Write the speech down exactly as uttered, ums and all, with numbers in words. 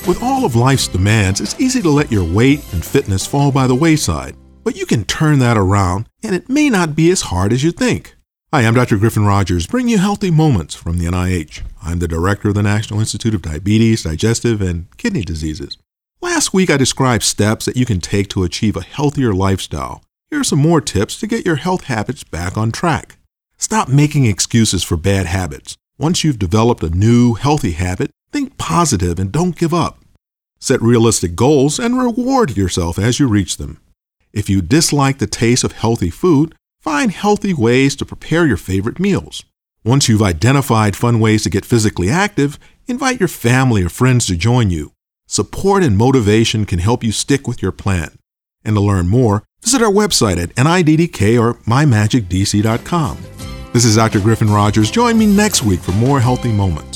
With all of life's demands, it's easy to let your weight and fitness fall by the wayside. But you can turn that around, and it may not be as hard as you think. Hi, I'm Doctor Griffin Rogers, bringing you Healthy Moments from the N I H. I'm the director of the National Institute of Diabetes, Digestive, and Kidney Diseases. Last week, I described steps that you can take to achieve a healthier lifestyle. Here are some more tips to get your health habits back on track. Stop making excuses for bad habits. Once you've developed a new, healthy habit, think positive and don't give up. Set realistic goals and reward yourself as you reach them. If you dislike the taste of healthy food, find healthy ways to prepare your favorite meals. Once you've identified fun ways to get physically active, invite your family or friends to join you. Support and motivation can help you stick with your plan. And to learn more, visit our website at N I D D K or my magic D C dot com. This is Doctor Griffin Rogers. Join me next week for more Healthy Moments.